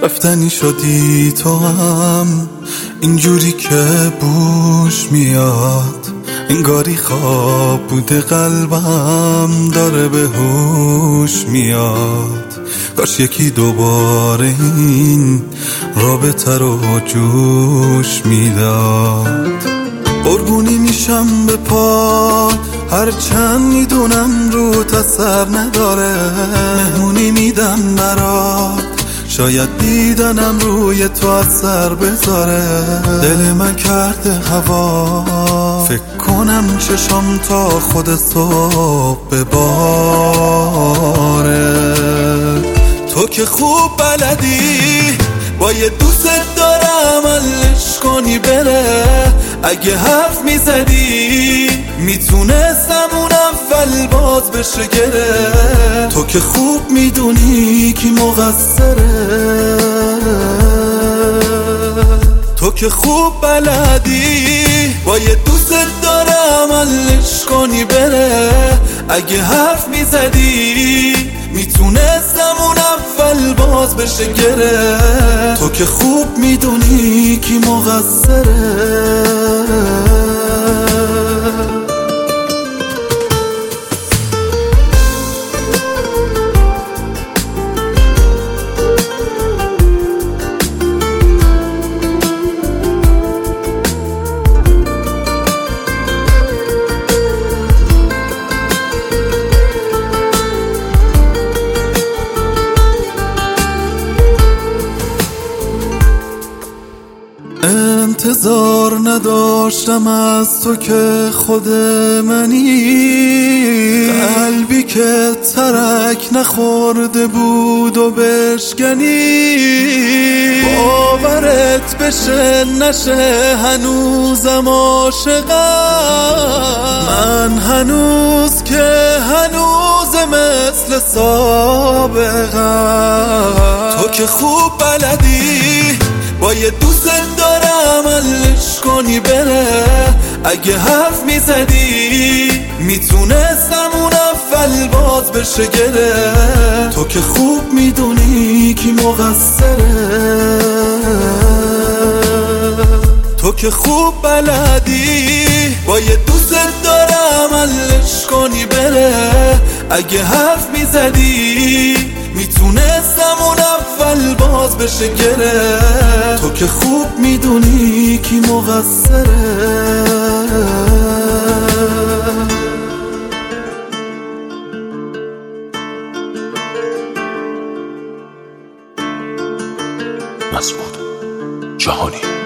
رفتنی شدی تو هم اینجوری که بوش میاد، انگاری خواب بوده قلبم داره به هوش میاد. کاش یکی دوباره این رابطه رو جوش میداد. قربونی میشم به پا هرچند میدونم رو اثر نداره، مهمونی میدم برات شاید دیدنم روی تو اثر بذاره. دل من کرده هوا، فکر کنم چشم تا خود صبح بباره. تو که خوب بلدی با یه دوست دارم علش کنی بره، اگه حرف میزدی میتونستم اون اول باز بشه گره. تو که خوب میدونی کی مقصره، تو که خوب بلدی با یه دوست دارم علش کنی بره، اگه حرف میزدی میتونستم اون اول باز بشه گره. تو که خوب میدونی کی مقصره. انتظار نداشتم از تو که خود منی، قلبی که ترک نخورده بود و بشکنی. باورت بشه نشه هنوزم عاشقم، من هنوز که هنوز مثل سابقم. تو که خوب بلدی با یه دوست دارم علش کنی بره، اگه حرف میزدی میتونستم اون اول باز بشه گره. تو که خوب میدونی کی مقصره، تو که خوب بلدی با یه دوست دارم علش کنی بره، اگه حرف میزدی میتونستم اون اول باز بشه گره. تو که خوب میدونی کی مقصره. مسعود جهانی.